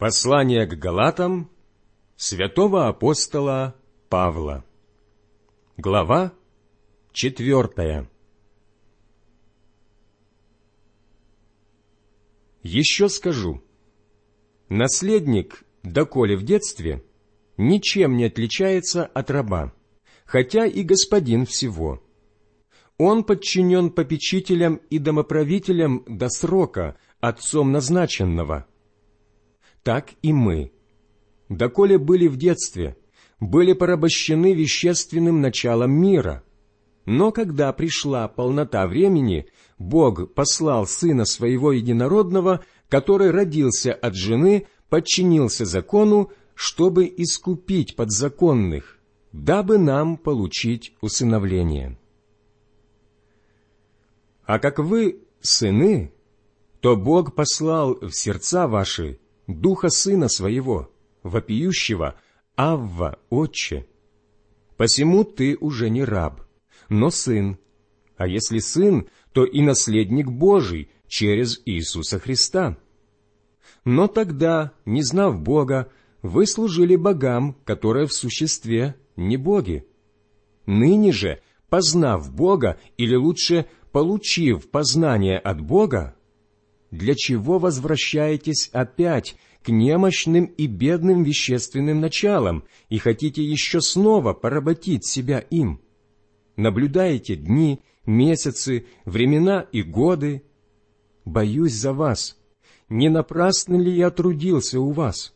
Послание к Галатам святого апостола Павла. Глава 4. Еще скажу: наследник, доколе в детстве, ничем не отличается от раба, хотя и господин всего. Он подчинен попечителям и домоправителям до срока, отцом назначенного. Так и мы, доколе были в детстве, были порабощены вещественным началом мира. Но когда пришла полнота времени, Бог послал Сына Своего Единородного, который родился от жены, подчинился закону, чтобы искупить подзаконных, дабы нам получить усыновление. А как вы сыны, то Бог послал в сердца ваши Духа Сына Своего, вопиющего: «Авва, Отче». Посему ты уже не раб, но сын, а если сын, то и наследник Божий через Иисуса Христа. Но тогда, не знав Бога, вы служили богам, которые в существе не боги. Ныне же, познав Бога, или лучше, получив познание от Бога, для чего возвращаетесь опять к немощным и бедным вещественным началам и хотите еще снова поработить себя им? Наблюдаете дни, месяцы, времена и годы. Боюсь за вас. Не напрасно ли я трудился у вас?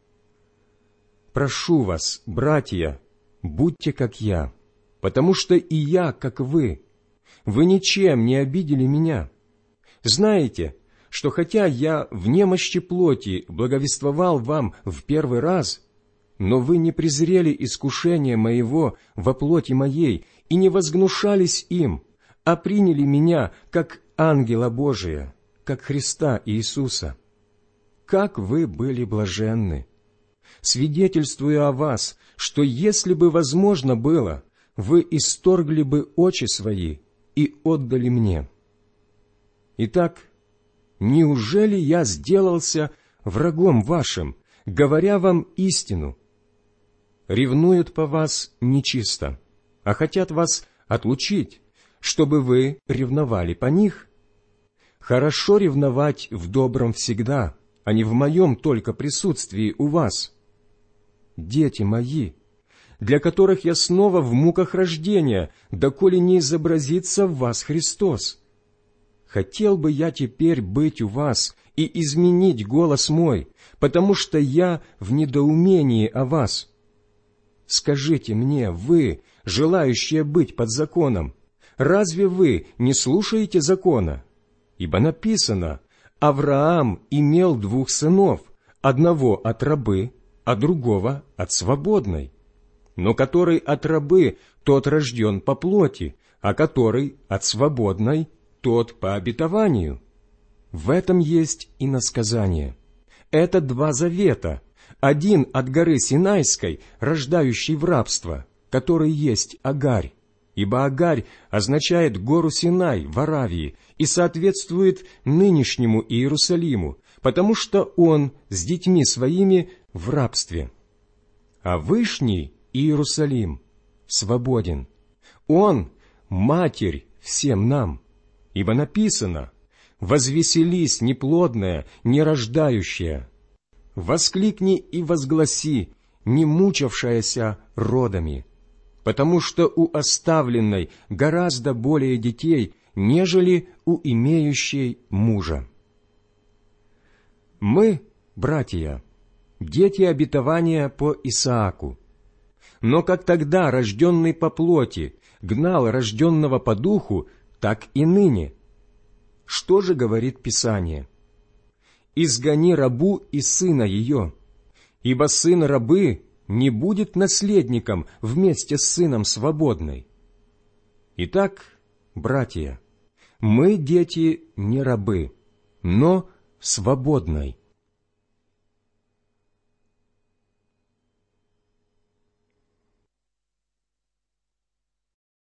Прошу вас, братья, будьте как я, потому что и я, как вы. Вы ничем не обидели меня. Знаете, что хотя я в немощи плоти благовествовал вам в первый раз, но вы не презрели искушения моего во плоти моей и не возгнушались им, а приняли меня как ангела Божия, как Христа Иисуса. Как вы были блаженны! Свидетельствую о вас, что если бы возможно было, вы исторгли бы очи свои и отдали мне. Итак, неужели я сделался врагом вашим, говоря вам истину? Ревнуют по вас нечисто, а хотят вас отлучить, чтобы вы ревновали по них. Хорошо ревновать в добром всегда, а не в моем только присутствии у вас. Дети мои, для которых я снова в муках рождения, доколе не изобразится в вас Христос. Хотел бы я теперь быть у вас и изменить голос мой, потому что я в недоумении о вас. Скажите мне, вы, желающие быть под законом, разве вы не слушаете закона? Ибо написано: Авраам имел 2 сынов, одного от рабы, а другого от свободной. Но который от рабы, тот рожден по плоти, а который от свободной, тот по обетованию. В этом есть иносказание. Это 2 завета. Один от горы Синайской, рождающий в рабство, который есть Агарь, ибо Агарь означает гору Синай в Аравии и соответствует нынешнему Иерусалиму, потому что он с детьми своими в рабстве. А Вышний Иерусалим свободен. Он — матерь всем нам, ибо написано: «Возвеселись, неплодная, нерождающая, воскликни и возгласи, не мучавшаяся родами, потому что у оставленной гораздо более детей, нежели у имеющей мужа». Мы, братья, дети обетования по Исааку. Но как тогда рожденный по плоти гнал рожденного по духу, так и ныне. Что же говорит Писание? «Изгони рабу и сына ее, ибо сын рабы не будет наследником вместе с сыном свободной». Итак, братья, мы дети не рабы, но свободной.